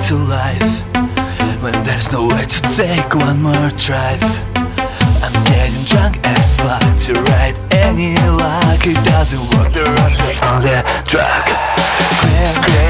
to life when there's no way to take one more drive. I'm getting drunk as fuck to ride any luck. It doesn't work, the road on the track. Clear